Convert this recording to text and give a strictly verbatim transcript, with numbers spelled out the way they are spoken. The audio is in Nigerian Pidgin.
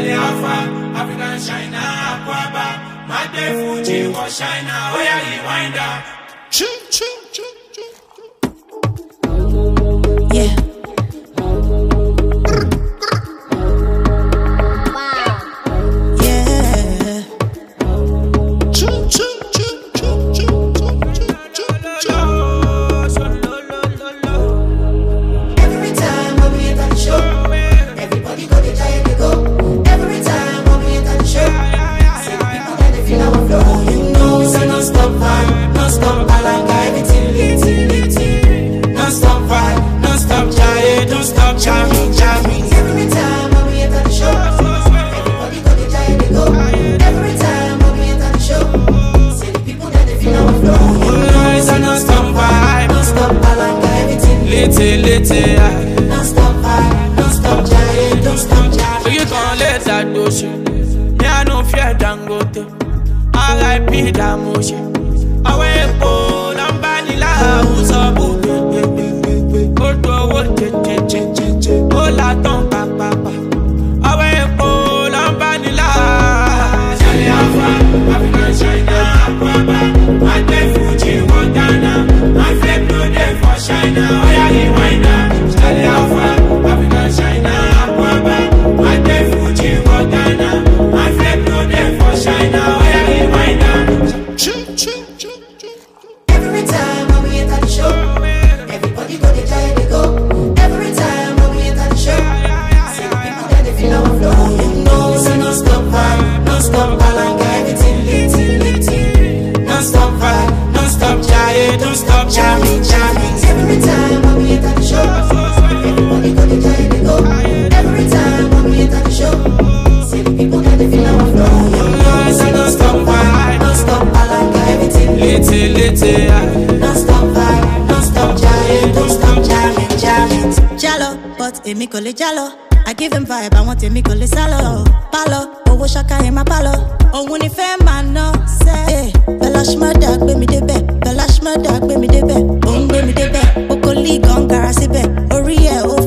Charlie Alpha, African China, Aquaba, Mate Fuji, was China, oh yeah, he wind up. Ching, ching, ching, ching. Yeah. Don't stop vibe, don't stop giant, don't stop giant. So you gon' let that do shit. Me I no fear Dangote. R I P that motion. I wait for Lambanila, who's up? Go to a wood, oh la ton papa. I wait for Lambanila. Charlie Alpha, African China, Aquaba, Mate Fuji, Montana. My flip no day for China, oh yeah, he wind up. Charlie Alpha, African China, Aquaba, Mate Fuji, Montana. My flip no day for China, oh yeah, he wind up. Every time when we enter the show, everybody go to giant they go. Every time when we enter the show, see the people that they feel our flow. You know, so no stop vibe, no stop balanga, everything lit, lit, no stop vibe, no stop giant, don't stop jamming, jamming. Every time when we enter the show, everybody go to giant they go. Every time when we enter the show, see the people that they feel our flow. You know, so no stop vibe, no stop balanga, everything lit, lit, no stop vibe, no stop giant, don't stop jamming, jamming. Jalo, but emi kò lè jalo. I give him vibe, I want emi kò lè sálọ. Palo, owó ṣaka in my palo. Òun ni fẹ́ máa ná sẹ́. Bella Shmurda gbé mi débẹ̀, Bella Shmurda gbé mi débẹ̀. Òun gbé mi débẹ̀, Okoli gan gara síbẹ̀. Orí ẹ̀ ó